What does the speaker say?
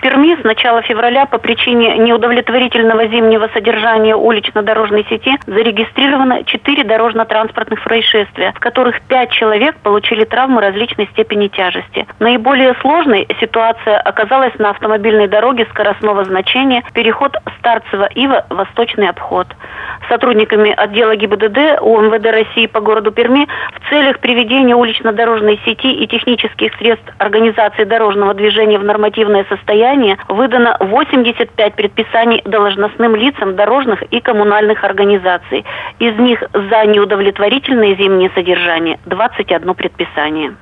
Перми с начала февраля по причине неудовлетворительного зимнего содержания улично-дорожной сети зарегистрировано 4 дорожно-транспортных происшествия, в которых 5 человек получили травмы различной степени тяжести. Наиболее сложной ситуация оказалась на автомобильной дороге скоростного значения переход Старцево-Ива Восточный обход. Сотрудниками отдела ГИБДД УМВД России по городу Перми в целях приведения улично-дорожной сети и технических средств организации дорожного движения в нормативное состояние выдано 85 предписаний должностным лицам дорожных и коммунальных организаций. Из них за неудовлетворительное зимнее содержание 21 предписание.